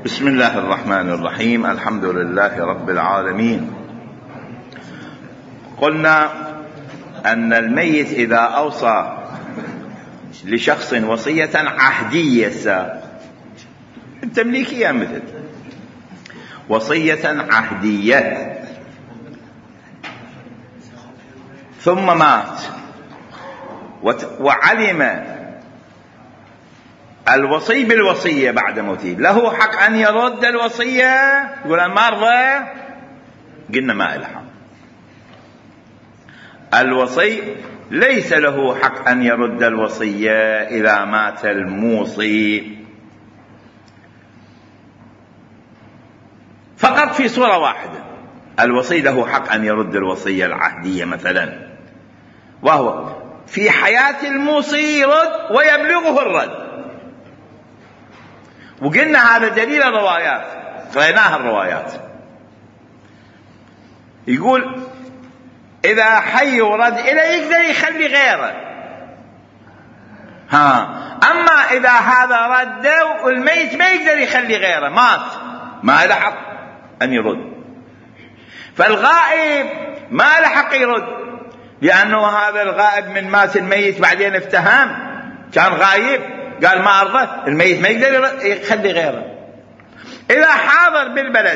بسم الله الرحمن الرحيم. الحمد لله رب العالمين. قلنا أن الميت إذا أوصى لشخص وصية عهدية التمليكية مثل وصية عهدية ثم مات وعلم الوصي بالوصية بعد موته، له حق أن يرد الوصية؟ يقول أنا ما أرضى. قلنا ما له حق. الوصي ليس له حق أن يرد الوصية إذا مات الموصي، فقط في صورة واحدة. الوصي له حق أن يرد الوصية العهدية مثلا، وهو في حياة الموصي يرد ويبلغه الرد. وقلنا هذا دليل الروايات، قريناها الروايات. يقول إذا حي ورد إليه يقدر يخلي غيره. أما إذا هذا رد والميت ما يقدر يخلي غيره، مات، ما له حق أن يرد. فالغائب ما له حق يرد، لأنه هذا الغائب من مات الميت بعدين افتهم، كان غايب قال ما أرضى، الميت ما يقدر يخلي غيره. إذا حاضر بالبلد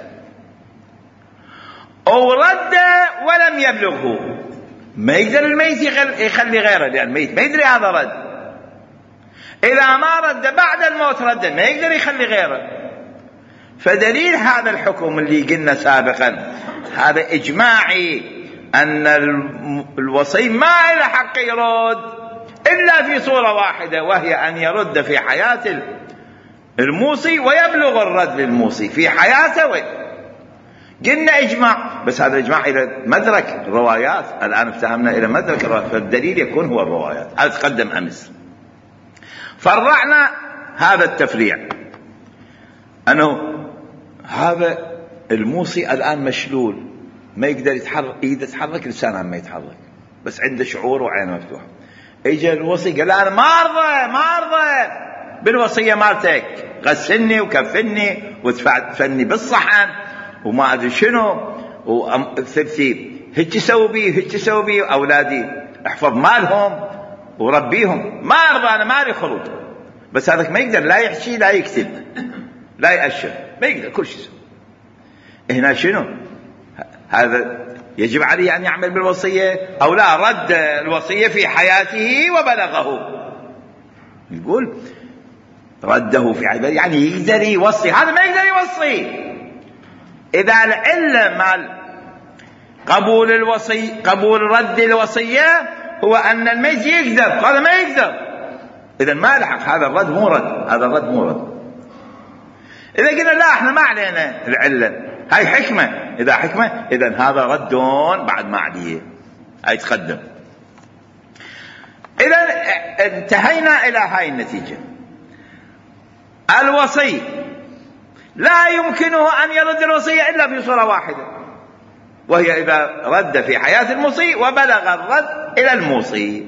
أو رد ولم يبلغه، ما يقدر الميت يخلي غيره، لأن الميت ما يدري هذا رد. إذا ما رد بعد الموت رد، ما يقدر يخلي غيره. فدليل هذا الحكم اللي قلنا سابقا هذا إجماعي، أن الوصي ما له حق يرد إلا في صورة واحدة، وهي أن يرد في حياة الموصي ويبلغ الرد للموصي في حياته. قلنا إجماع، بس هذا الإجماع إلى مدرك الروايات. الآن افتهمنا إلى مدرك الروايات، فالدليل يكون هو الروايات. هذا تقدم أمس. فرعنا هذا التفريع، أنه هذا الموصي الآن مشلول، ما يقدر يتحرك، إيده تتحرك، لسانه ما يتحرك، بس عنده شعور وعينه مفتوحة. اجى الوصي قال انا ما ارضى بالوصيه مالتك، غسلني وكفني وتفني بالصحن وما ادري شنو، وثبتي هيك تسوي بي اولادي احفظ مالهم وربيهم، ما ارضى، انا مالي خروج. بس هذاك ما يقدر لا يحكي لا يكتب لا يأشر، ما يقدر كل شيء. هنا شنو هذا؟ يجب عليه أن يعمل بالوصية أو لا؟ رد الوصية في حياته وبلغه. يقول رده في حياته، يعني يقدر يوصي، هذا ما يقدر يوصي. إذا العلة مال قبول الوصي، قبول رد الوصية، هو أن الميت يكذب، هذا ما يكذب، إذا ما لحق، هذا الرد مو رد، هذا الرد مو رد. إذا قلنا لا احنا ما علينا العلة، هاي حكمة، إذا حكمة إذن هذا رد بعد ما عليه، هاي تقدم. إذا انتهينا إلى هاي النتيجة. الوصي لا يمكنه أن يرد الوصية إلا في صورة واحدة، وهي إذا رد في حياة الموصي وبلغ الرد إلى الموصي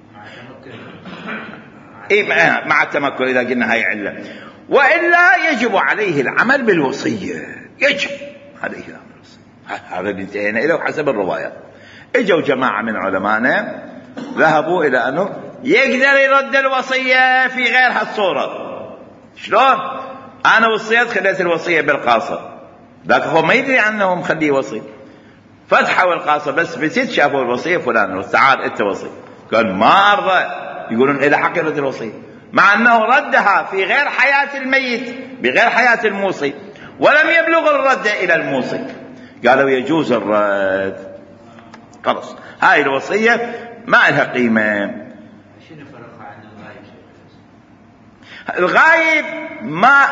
مع التمكن. إذا قلنا هاي علة، وإلا يجب عليه العمل بالوصية، يجب عليه العمل بالوصية. هذا اللي انتهينا إليه حسب الروايات. اجوا جماعة من علمائنا ذهبوا إلى أنه يقدر يرد الوصية في غير هالصورة. شلون؟ أنا وصيت، خليت الوصية بالقاصر، ذاك هو ما يدري عنه مخليه وصي، فتحوا القاصر بس بست شافوا الوصية فلان، تعال أنت وصي، قال ما أرضى. يقولون إلى حق يرد الوصية، مع أنه ردها في غير حياة الميت بغير حياة الموصي، ولم يبلغ الرد إلى الموصي. قالوا يجوز الرد، خلاص هاي الوصية ما لها قيمة. شنو فرقها عن الغايب؟ الغايب ما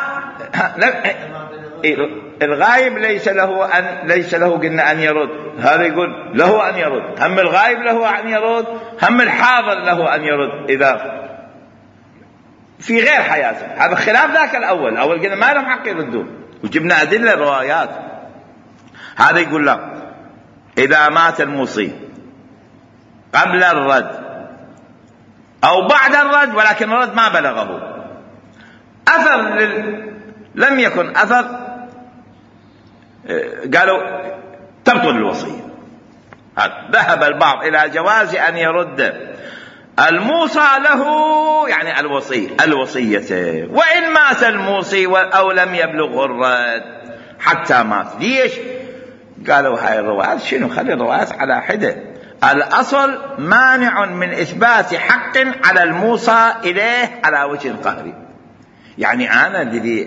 الغايب ليس له قلنا أن يرد، هذا يقول له أن يرد، هم الغايب له أن يرد، هم الحاضر له أن يرد إذا في غير حياته. هذا خلاف ذاك الأول قلنا ما لهم حق يردون، وجبنا أدلة روايات. هذا يقول لا، إذا مات الموصي قبل الرد أو بعد الرد ولكن الرد ما بلغه، أثر لم يكن أثر، قالوا تبطل الوصية. ذهب البعض إلى جواز أن يرد الموصى له يعني الوصية وإن مات الموصي أو لم يبلغه الرد حتى مات. ليش؟ قالوا هاي الروايات شنو، خلي الروايات على حدة. الأصل مانع من إثبات حق على الموصى إليه على وجه قهري. يعني أنا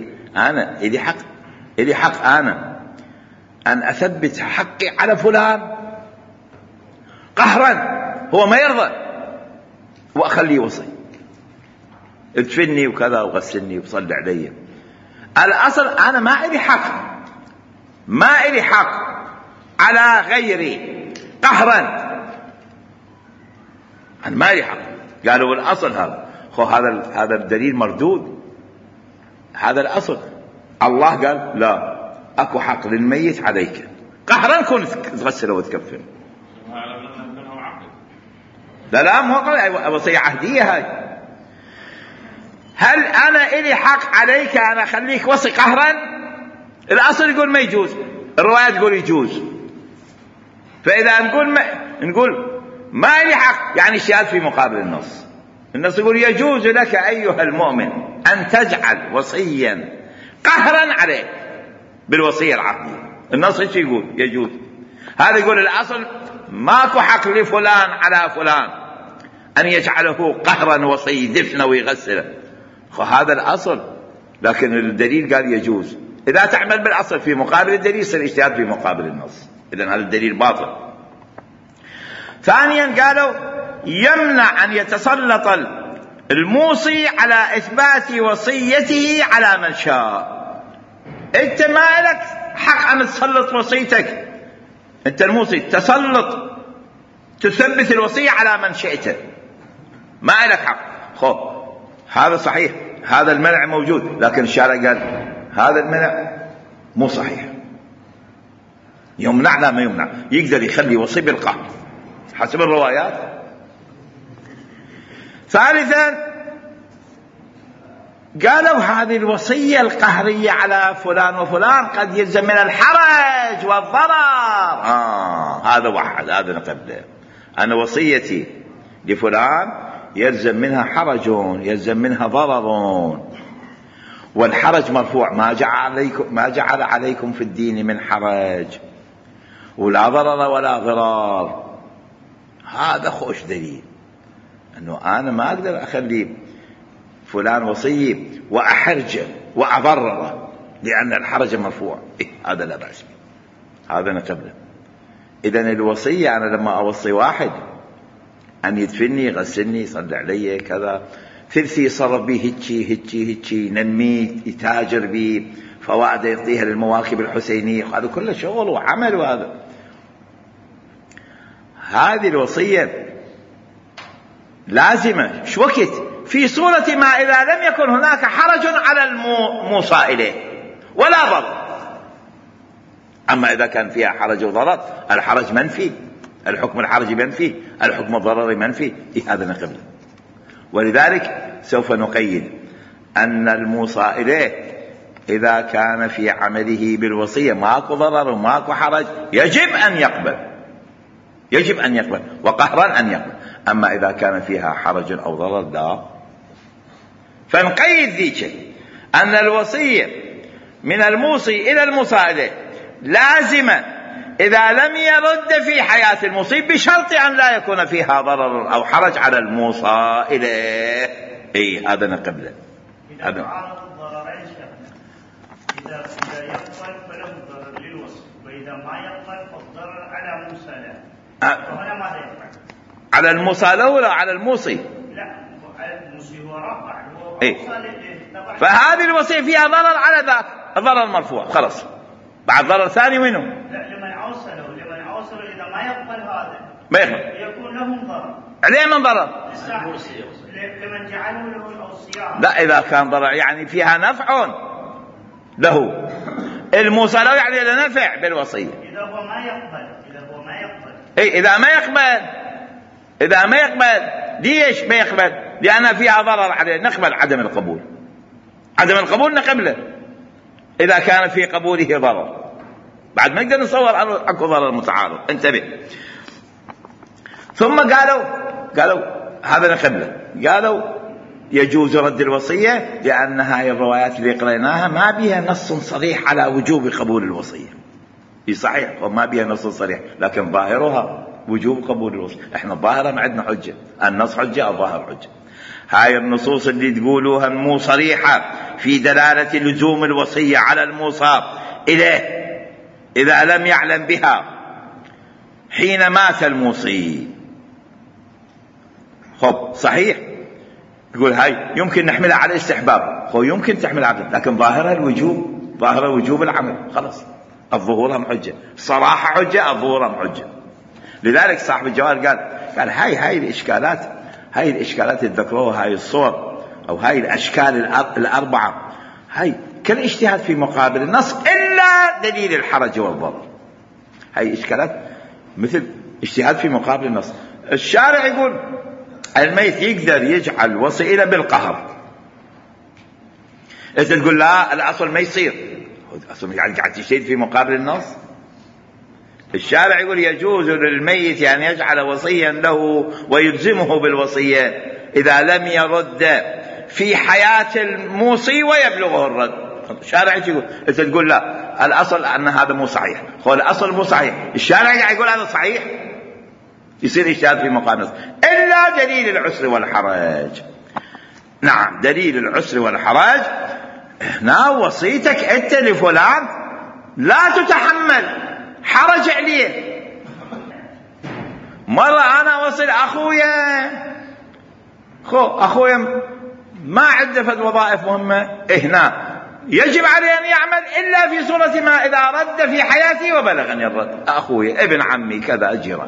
إلي حق أنا أن أثبت حقي على فلان قهرا، هو ما يرضى، وأخليه وصي ادفني وكذا وغسلني وصلي علي. الأصل أنا ما إلي حق على غيري قهرا، أنا ما إلي حق. قالوا الأصل هذا الدليل مردود. هذا الأصل. الله قال لا، أكو حق للميت عليك قهرا، كن تغسله وتكفن. لا مو وصية عهدية هاي. هل أنا إلي حق عليك أنا أخليك وصي قهرا؟ الأصل يقول ما يجوز، الرواية تقول يجوز. فإذا نقول ما إلي حق يعني شهادة في مقابل النص. النص يقول يجوز لك أيها المؤمن أن تجعل وصيا قهرا عليك بالوصية العقدية. النص ايش يقول؟ يجوز. هذا يقول الأصل ماكو حق لفلان على فلان أن يجعله قهرا وصي دفنه ويغسله. هذا الأصل، لكن الدليل قال يجوز. إذا تعمل بالأصل في مقابل الدليل يصير اجتهاد في مقابل النص، إذن هذا الدليل باطل. ثانيا قالوا يمنع أن يتسلط الموصي على إثبات وصيته على من شاء. أنت ما لك حق أن تسلط وصيتك، أنت الموصي تسلط تثبت الوصية على من شئت، ما لك حق. هذا صحيح، هذا المنع موجود، لكن الشارع قال هذا المنع مو صحيح. يمنع لا ما يمنع، يقدر يخلي وصي بالقهر حسب الروايات. ثالثا قالوا هذه الوصية القهرية على فلان وفلان قد يلزم من الحرج والضرر. هذا واحد، هذا نقبله. أنا وصيتي لفلان يلزم منها حرج، يلزم منها ضرر، والحرج مرفوع، ما جعل عليكم في الدين من حرج، ولا ضرر ولا ضرار. هذا خوش دليل أنه أنا ما أقدر أخلي فلان وصي وأحرجه وأضرره لأن الحرج مرفوع. هذا لا بأس به، هذا نقبله. إذن الوصية أنا لما أوصي واحد أن يدفني يغسلني يصلي علي كذا، ثلثي يصرف به هيجي ننمي يتاجر به، فوائد يعطيها للمواكب الحسينية، هذا كله شغل وعمل. وهذا هذه الوصية لازمة شو وقت في صورة ما إذا لم يكن هناك حرج على الموصى إليه ولا ضرر. أما إذا كان فيها حرج وضرر، الحرج منفي، الحكم الحرجي منفي، الحكم الضرري منفي. هذا نقبله. ولذلك سوف نقيد أن الموصى إليه إذا كان في عمله بالوصية ماكو ضرر وماكو حرج يجب أن يقبل وقهرا أن يقبل. أما إذا كان فيها حرج أو ضرر لا. فنقيد ذيك أن الوصية من الموصي إلى الموصى إليه لازمة إذا لم يرد في حياة الموصي، بشرط أن لا يكون فيها ضرر أو حرج على الموصى إليه. هذا نقبله. إذا تعارض الضررين إذا يقبل فله الضرر للوصي، وإذا ما يقبل فالضرر على موصى له. فهنا ماذا يفعل؟ على الموصى له ولا على الموصي؟ لا، على الموصي هو رفع، هو فهذه الوصية فيها ضرر على ذاك، الضرر مرفوع خلاص. بعد ضرر ثاني منه؟ لا، لمن أوصله إذا ما يقبل هذا ما يقبل يكون لهم ضرر. عليه من ضرر؟ لمن جعله له الأوصياء. لا، إذا كان ضرر يعني فيها نفع له، الموصى له يعني له نفع بالوصية. إذا هو ما يقبل إذا ما يقبل ليش ما يقبل؟ لأن فيها ضرر عليه، نقبل عدم القبول نقبله. إذا كان في قبوله ضرر. بعد ما نقدر نصور أكو ضرر متعارض. انتبه. ثم قالوا هذا نقبله. قالوا يجوز رد الوصية لأن هاي الروايات اللي قريناها ما بها نص صريح على وجوب قبول الوصية. صحيح وما بها نص صريح، لكن ظاهرها وجوب قبول الوصية. احنا الظاهرة ما عندنا حجة، النص حجة الظاهر حجة. هاي النصوص اللي تقولوها مو صريحة في دلالة لزوم الوصية على الموصى إليه إذا لم يعلم بها حين مات الموصي. خب صحيح يقول هاي يمكن نحملها على الاستحباب، هو يمكن تحمل على، لكن ظاهرها الوجوب، ظاهرها وجوب العمل. خلاص الظهور هم حجة، صراحة حجة، الظهور هم حجة. لذلك صاحب الجواب قال هاي الإشكالات اللي ذكروها، هاي الصور أو هاي الأشكال الأربعة، هاي كل اجتهاد في مقابل النص إلا دليل الحرج والضرر. هاي إشكالات مثل اجتهاد في مقابل النص. الشارع يقول الميت يقدر يجعل وصية بالقهر، إذا تقول لا الأصل ما يصير، أصل قاعد تجتهد في مقابل النص. الشارع يقول يجوز للميت أن يجعل وصيا له ويلزمه بالوصية إذا لم يرد في حياة الموصي ويبلغه الرد. الشارع يقول، إذا تقول لا الأصل أن هذا مو صحيح، هو الأصل مو صحيح، الشارع يقول هذا صحيح، يصير اجتهاد في مقام النص إلا دليل العسر والحرج. نعم دليل العسر والحرج. هنا وصيتك أنت لفلان لا تتحمل حرج عليه. مرة أنا وصل أخويا ما عنده فد وظائف مهمة هنا يجب عليه أن يعمل إلا في صورة ما إذا رد في حياتي وبلغني الرد، أخويا ابن عمي كذا أجرا.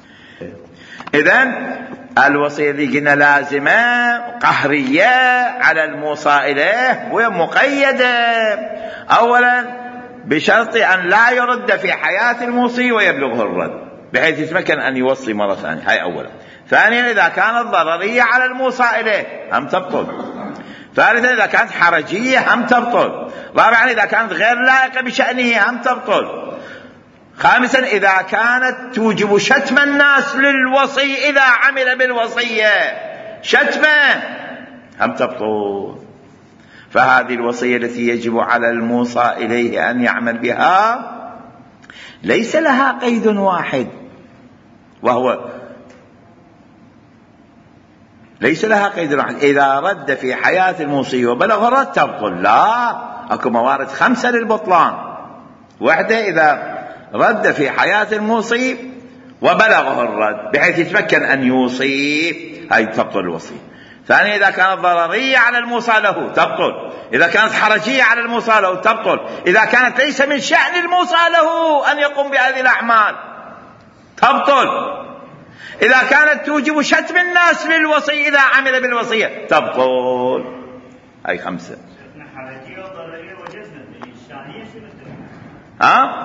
إذن الوصية اللي قلنا لازمة قهرية على الموصى إليه ومقيدة أولا بشرط أن لا يرد في حياة الموصي ويبلغه الرد بحيث يتمكن أن يوصي مرة ثانية. هاي أولا. ثانيا إذا كانت ضررية على الموصى إليه هم تبطل. ثالثا إذا كانت حرجية هم تبطل. رابعا إذا كانت غير لائقة بشأنه هم تبطل. خامسا إذا كانت توجب شتم الناس للوصي إذا عمل بالوصية شتمه هم تبطل. فهذه الوصية التي يجب على الموصى إليه أن يعمل بها ليس لها قيد واحد، وهو ليس لها قيد واحد إذا رد في حياة الموصي وبلغ الرد تبطل. لا، أكو موارد 5 للبطلان. واحدة إذا رد في حياة الموصي وبلغه الرد بحيث يتمكن أن يوصي، هاي تبطل الوصية. ثانيا إذا كانت ضررية على الموصى له تبطل. إذا كانت حرجية على الموصى له تبطل. إذا كانت ليس من شأن الموصى له أن يقوم بهذه الأعمال تبطل. إذا كانت توجب شتم الناس للوصي إذا عمل بالوصية تبطل. هاي 5. حرجية وضررية وجزمة. الشأنية شنو الدليل؟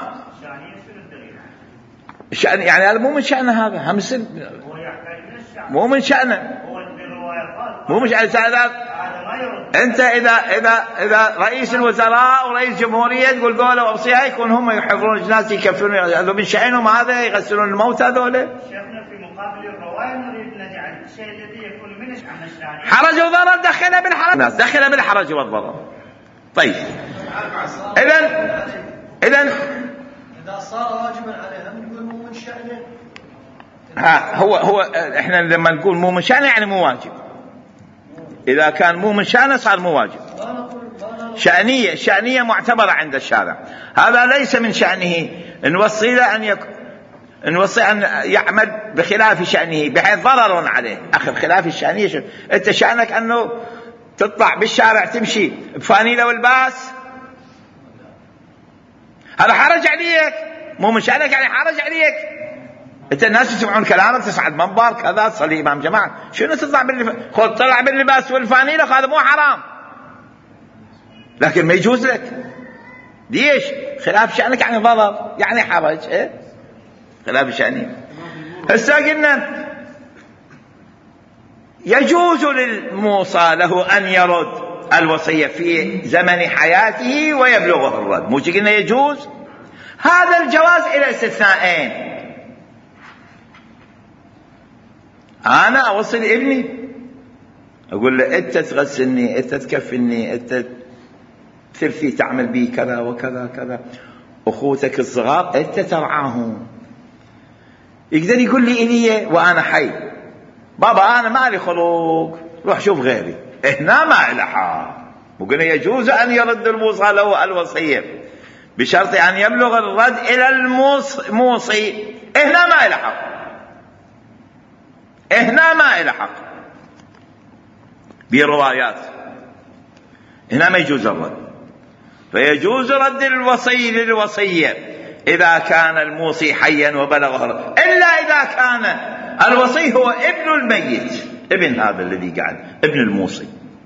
شأن يعني هذا مو من شأن هذا هم سن، مو من شأنه، مو مش أنت إذا رئيس الوزراء ورئيس جمهورية تقول قولوا أوصيها يكون هم يحضرون الناس يكفرون، هذا من شأنهم هذا يغسلون الموت هذول. شيخنا في مقابل الرواية نريد نجعل الشيء الذي يكون منش عن الشأن حرج وضرر دخل بالحرج والضرر. طيب إذن إذا صار واجبا عليهم نقول مو من شأنه. هو إحنا لما نقول مو من شأنه يعني مو واجب. إذا كان مو من شأنه صار مو واجب. شأنية معتبرة عند الشارع. هذا ليس من شأنه نوصي له أن يعمل بخلاف شأنه بحيث ضرر عليه. أخذ خلاف الشأنية شو؟ أنت شأنك أنه تطلع بالشارع تمشي بفانيلة والباس، هذا حرج عليك، مو من شأنك يعني حرج عليك. انت الناس يسمعون كلامك تصعد منبر كذا تصلي امام جماعه، شنو تطلع خذ طلع باللباس والفانيله، هذا مو حرام لكن ما يجوز لك. ليش؟ خلاف شأنك يعني ضرر يعني حرج. خلاف شأني. هسه قلنا يجوز للموصى له ان يرد الوصية في زمن حياته ويبلغه الرد، مو قلنا يجوز؟ هذا الجواز إلى استثنائين. أنا أوصي لابني أقول له أنت تغسلني، أنت تكفلني، أنت ثلثي تعمل بي كذا وكذا كذا، أخوتك الصغار أنت ترعاهم. يقدر يقول لي إلي وأنا حي بابا أنا ما لي خلق، روح شوف غيري، هنا ما إلى حق. وقلنا يجوز أن يرد الموصى له الوصية بشرط أن يبلغ الرد إلى الموصي، هنا ما إلى حق، هنا ما إلى حق بروايات، هنا ما يجوز الرد. فيجوز رد الوصي للوصية إذا كان الموصي حيا وبلغه الرد، إلا إذا كان الوصي هو ابن الميت، ابن هذا الذي قاعد ابن الموصي.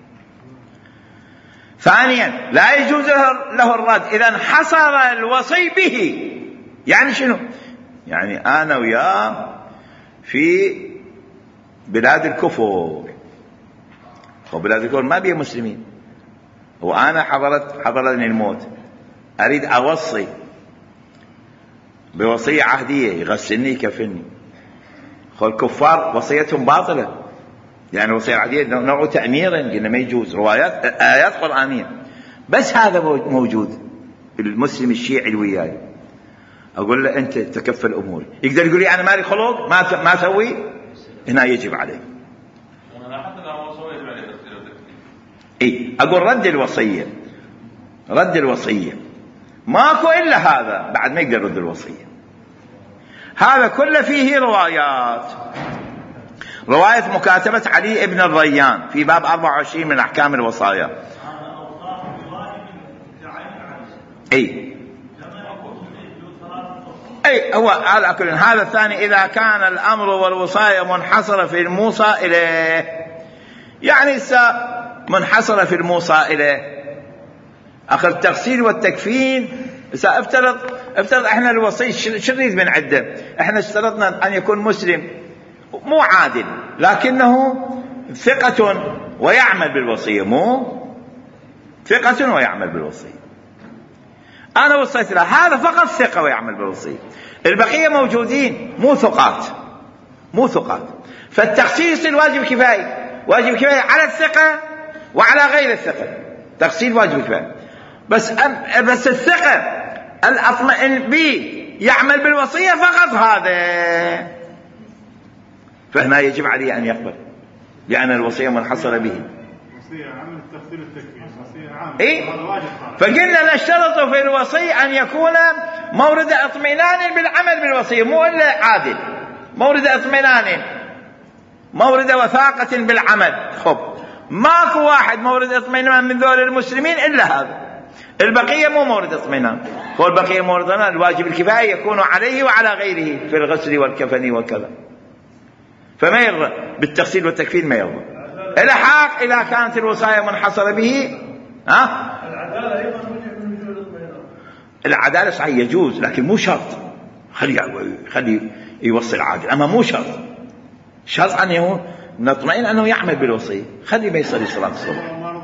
ثانيا لا يجوز له الرد إذا انحصر الوصي به. يعني شنو؟ يعني أنا وياه في بلاد الكفر، وبلاد الكفر ما بيه مسلمين، وأنا حضرني الموت، أريد أوصي بوصية عهدية، يغسلني يكفني. الكفار وصيتهم باطلة، يعني الوصية العهدية نوع تأميرا، قلنا ما يجوز، روايات آيات قرآنية. بس هذا موجود المسلم الشيعي وياي، أقول له أنت تكفل أموري، يقدر يقول لي أنا مالي خلق ما أسوي، هنا يجب عليه. أقول رد الوصية، رد الوصية ماكو إلا هذا، بعد ما يقدر يرد الوصية. هذا كله فيه روايات. رواية مكاتبة علي بن الريان في باب 24 من أحكام الوصايا. هو على كل هذا الثاني إذا كان الأمر والوصاية منحصرة في الموصى إليه، يعني منحصرة في الموصى إليه. أخذ التغسيل والتكفين، افترض احنا الوصي شو نريد من عده؟ احنا اشترطنا أن يكون مسلم مو عادل لكنه ثقة ويعمل بالوصية، مو ثقة ويعمل بالوصية. أنا وصيت له هذا فقط ثقة ويعمل بالوصية، البقية موجودين مو ثقات. فالتخصيص الواجب كفاية، واجب كفاية على الثقة وعلى غير الثقة، تخصيص واجب كفاية. بس الثقة الأطمئن به يعمل بالوصية فقط هذا، فهنا يجب عليه أن يقبل لأن الوصية منحصرة به. وصية عمل التخصيص والتكفير، وصية عامة. هذا واجب. فقلنا نشترط في الوصي أن يكون مورد اطمئنان بالعمل بالوصية، مو إلا عادل، مورد اطمئنان، مورد وثاقة بالعمل. خب ماكو واحد مورد اطمئنان من ذول المسلمين إلا هذا، البقية مو مورد اطمئنان. والبقية مورد اطمئنان، الواجب الكفاية يكون عليه وعلى غيره في الغسل والكفن وكذا، فما يرضى بالتغسيل والتكفين، ما يرضى. الحاق إذا كانت الوصاية منحصرة به. العدالة أيضا من وجود الاطمئنان. العدالة صحيح يجوز لكن مو شرط، خلي يوصي العادل، أما مو شرط أنه نطمئن أنه يعمل بالوصية، خلي ما يصلي صلاة الصبح.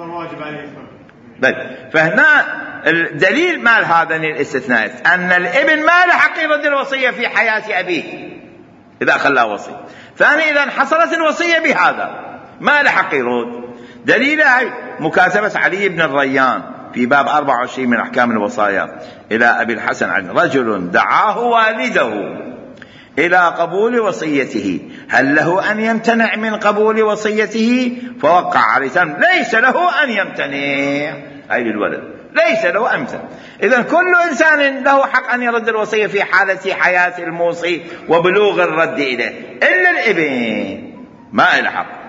فهنا الدليل مال هذين الاستثناءات أن الابن ما له حق يرد الوصية في حياة أبيه إذا خلاه وصي. ثاني إذا انحصرت الوصية بهذا ما له حق يرد. دليلها مكاتبة علي بن الريان في باب 24 من أحكام الوصايا إلى أبي الحسن عن رجل دعاه والده إلى قبول وصيته، هل له أن يمتنع من قبول وصيته؟ فوقع عليه ليس له أن يمتنع، أي للولد ليس له أن يمتنع. إذن كل إنسان له حق أن يرد الوصية في حالة حياة الموصي وبلوغ الرد إليه، إلا الابن ما له حق.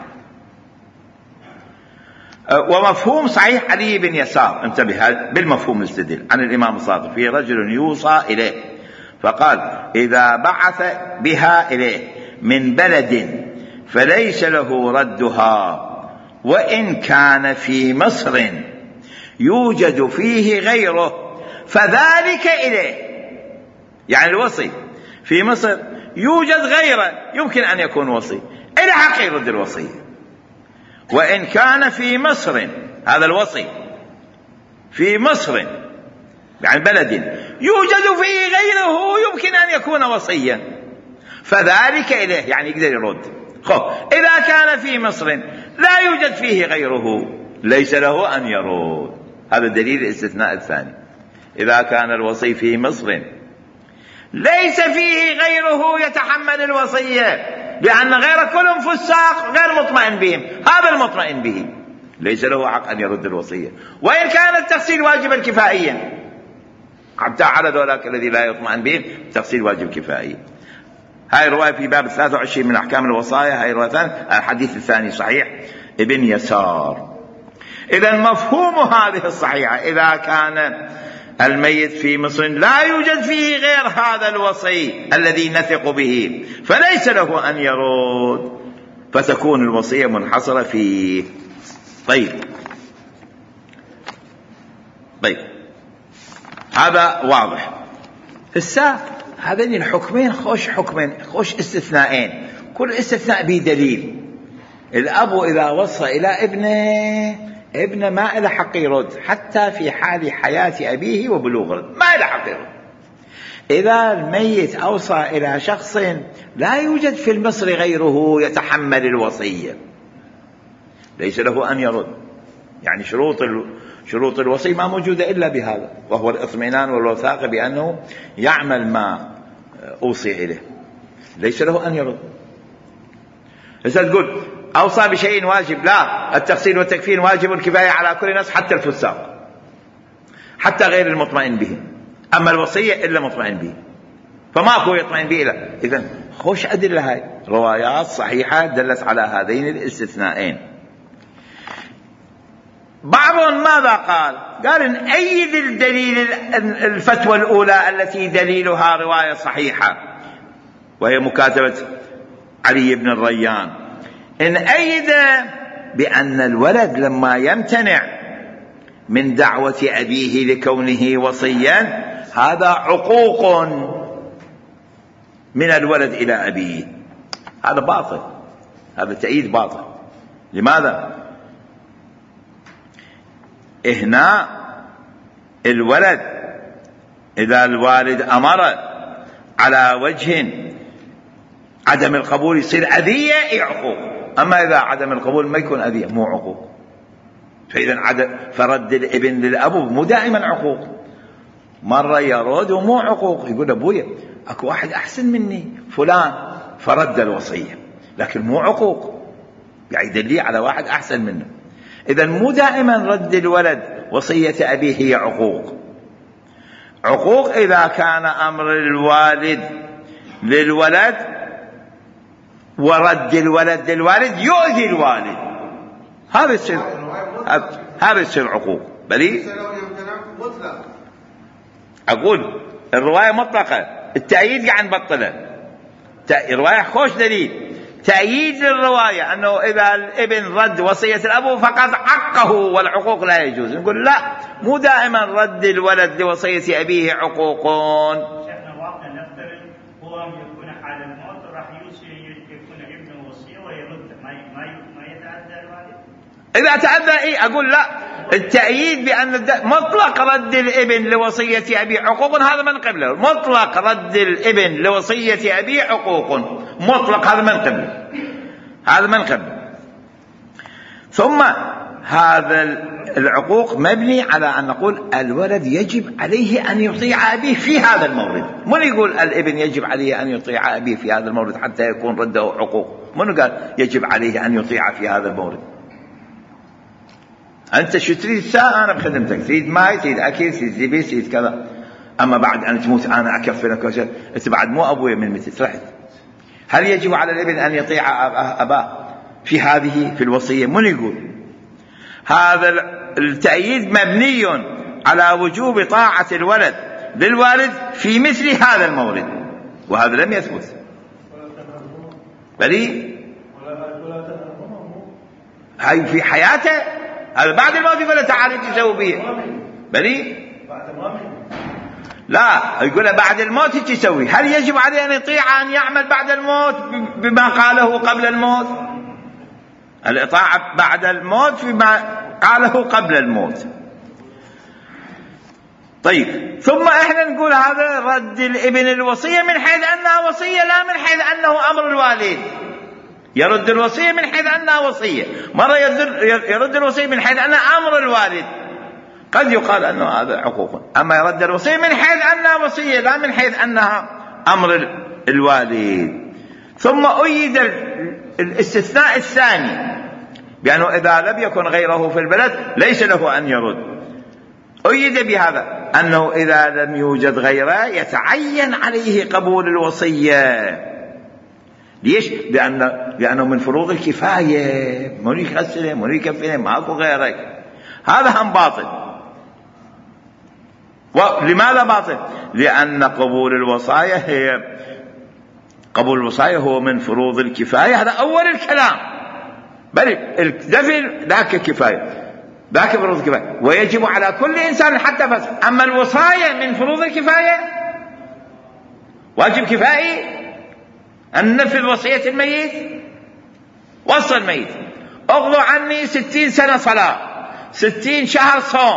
ومفهوم صحيح علي بن يسار، انتبه بالمفهوم نستدل عن الإمام الصادق في رجل يوصى إليه فقال إذا بعث بها إليه من بلد فليس له ردها وإن كان في مصر يوجد فيه غيره فذلك إليه. يعني الوصي في مصر يوجد غيره يمكن أن يكون وصي، إلى حق يرد الوصية. وإن كان في مصر هذا الوصي في مصر يعني بلد يوجد فيه غيره يمكن أن يكون وصيا فذلك إليه يعني يقدر يرد. إذا كان في مصر لا يوجد فيه غيره ليس له أن يرد. هذا دليل الاستثناء الثاني. إذا كان الوصي في مصر ليس فيه غيره يتحمل الوصية لأن غير كلهم فساق غير مطمئن بهم، هذا المطمئن به ليس له حق أن يرد الوصية وإن كان التفصيل واجبا كفائيا حتى على ذلك الذي لا يطمئن بهم التفصيل واجب كفائي. هاي رواية في باب 23 من أحكام الوصايا. هاي رواية الحديث الثاني صحيح ابن يسار. إذا مفهوم هذه الصحيحة إذا كان الميت في مصر لا يوجد فيه غير هذا الوصي الذي نثق به فليس له أن يرد فتكون الوصية منحصرة فيه. طيب هذا واضح. هذين الحكمين خوش استثناءين كل استثناء به دليل. الأب إذا وصى إلى ابنه ما إلى حق يرد حتى في حال حياة أبيه وبلوغه ما إلى حق يرد. إذا الميت أوصى إلى شخص لا يوجد في مصر غيره يتحمل الوصية ليس له أن يرد. يعني شروط الوصي ما موجودة إلا بهذا وهو الاطمئنان والوثاقة بأنه يعمل ما أوصي إليه ليس له أن يرد. إذا تقول أوصى بشيء واجب لا التغسيل والتكفين واجب كفاية على كل الناس حتى الفساق حتى غير المطمئن به أما الوصية إلا مطمئن به فماكو يطمئن به إلا. إذن خوش أدلة هاي روايات صحيحة دلت على هذين الاستثنائين. بعضهم ماذا قال إن أيد الدليل الفتوى الأولى التي دليلها رواية صحيحة وهي مكاتبة علي بن الريان إن أيد بأن الولد لما يمتنع من دعوة أبيه لكونه وصيا هذا عقوق من الولد إلى أبيه. هذا باطل، هذا تأييد باطل. لماذا؟ هنا الولد إذا الوالد أمر على وجه عدم القبول يصير أذية عقوق، أما إذا عدم القبول ما يكون أذية مو عقوق. فإذا فرد الابن للأب مو دائما عقوق، مرة يرد ومو عقوق، يقول أبويا أكو واحد أحسن مني فلان فرد الوصية، لكن مو عقوق، يعني يدلي على واحد أحسن منه. إذا مو دائما رد الولد وصية أبيه هي عقوق. عقوق إذا كان أمر الوالد للولد ورد الولد للوالد يؤذي الوالد، هذا يصير عقوق. بلي أقول الرواية مطلقة، التأييد قاعد نبطله. الرواية خوش دليل تأييد للرواية أنه إذا الابن رد وصية الأب فقد عقه والعقوق لا يجوز. نقول لا، مو دائما رد الولد لوصية أبيه عقوق. شيخنا واقع نفترض هو يكون حال الموت راح يكون ابنه وصية ويرد ما يتعدى الوالد. إذا تعدى أقول لا، التأييد بأن مطلق رد الابن لوصية أبيه عقوق هذا من قبله. مطلق رد الابن لوصية أبيه عقوق مطلق، هذا من قبله. ثم هذا العقوق مبني على أن نقول الولد يجب عليه أن يطيع أبيه في هذا المورد. من يقول الابن يجب عليه أن يطيع أبيه في هذا المورد حتى يكون رده عقوق؟ من قال يجب عليه أن يطيع في هذا المورد؟ أنت شو تريد ساعة أنا بخدمتك، تريد ماي، تريد أكل، تريد زبيب، تريد كذا. أما بعد أن تموت أنا أكفنك وشيء، أنت بعد مو أبويا من مثل رحت. هل يجب على الابن أن يطيع أباه في الوصية؟ من يقول؟ هذا التأييد مبني على وجوب طاعة الولد للوالد في مثل هذا المورد، وهذا لم يثبت. بلي هاي في حياته، هذا بعد الموت فلا تعالي تسوي به. بلي لا، يقول بعد الموت تسوي. هل يجب عليه أن يطيع أن يعمل بعد الموت بما قاله قبل الموت؟ الإطاعة بعد الموت فيما قاله قبل الموت. طيب، ثم احنا نقول هذا رد الابن الوصية من حيث انها وصية، لا من حيث انه امر الوالد. يرد الوصية من حيث انها وصية، مرة يرد الوصية من حيث انها امر الوالد. قد يقال انه هذا حقوق، اما يرد الوصية من حيث انها وصية لا من حيث انها امر الوالد. ثم أيد الاستثناء الثاني بأنه إذا لم يكن غيره في البلد ليس له أن يرد. أيد بهذا أنه إذا لم يوجد غيره يتعين عليه قبول الوصية. ليش؟ لأنه من فروض الكفاية، من يغسله من يكفله، ماكو غيرك. هذا هم باطل. ولماذا باطل؟ لأن قبول الوصايا هو من فروض الكفاية. هذا أول الكلام. بل الدفن ذاك كفاية، ذاك فروض الكفاية، ويجب على كل إنسان حتى فسق. أما الوصايا من فروض الكفاية، واجب كفائي أن ننفذ وصية الميت. وصى الميت اغضوا عني 60 سنة صلاة، 60 شهر صوم،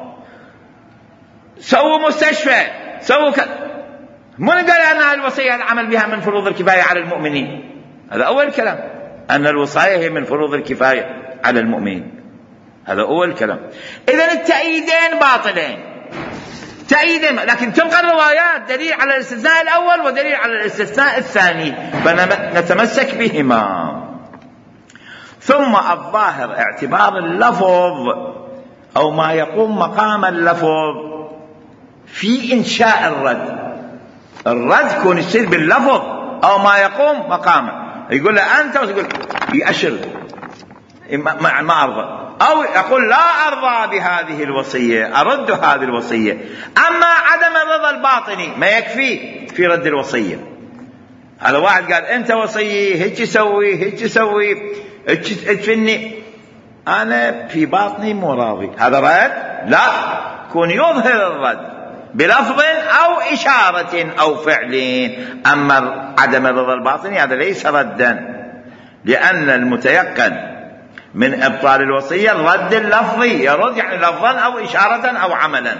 سووا مستشفى، سووا من قال أن الوصية العمل بها من فروض الكفاية على المؤمنين؟ هذا أول كلام، أن الوصاية هي من فروض الكفاية على المؤمنين. هذا أول كلام. إذن التأييدين باطلين، تأييدين، لكن تبقى الروايات دليل على الاستثناء الأول ودليل على الاستثناء الثاني، فنتمسك بهما. ثم الظاهر اعتبار اللفظ أو ما يقوم مقام اللفظ في إنشاء الرد. الرد يكون يصير باللفظ أو ما يقوم مقامه. يقول له أنت، ويقول يأشر ما أرضى، أو يقول لا أرضى بهذه الوصية، أرد هذه الوصية. أما عدم الرضا الباطني ما يكفي في رد الوصية. هذا واحد قال أنت وصية هيك سوي هيك سوي ادفني، أنا في باطني مو راضي، هذا رد؟ لا، يكون يظهر الرد بلفظ أو إشارة أو فعل. أما عدم الرضا الباطني هذا ليس ردا، لأن المتيقن من إبطال الوصية الرد اللفظي، يرد يعني لفظا أو إشارة أو عملا.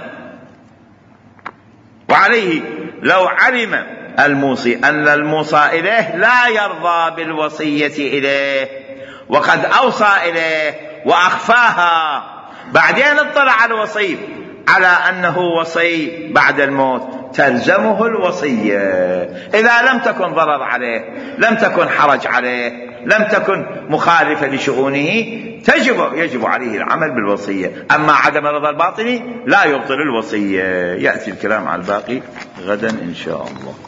وعليه لو علم الموصي أن الموصى إليه لا يرضى بالوصية إليه وقد أوصى إليه وأخفاها، بعدين اطلع على الوصي على أنه وصي بعد الموت، تلزمه الوصية إذا لم تكن ضرر عليه، لم تكن حرج عليه، لم تكن مخالفة لشؤونه، يجب عليه العمل بالوصية. أما عدم الرضا الباطني لا يبطل الوصية. يأتي الكلام على الباقي غدا إن شاء الله.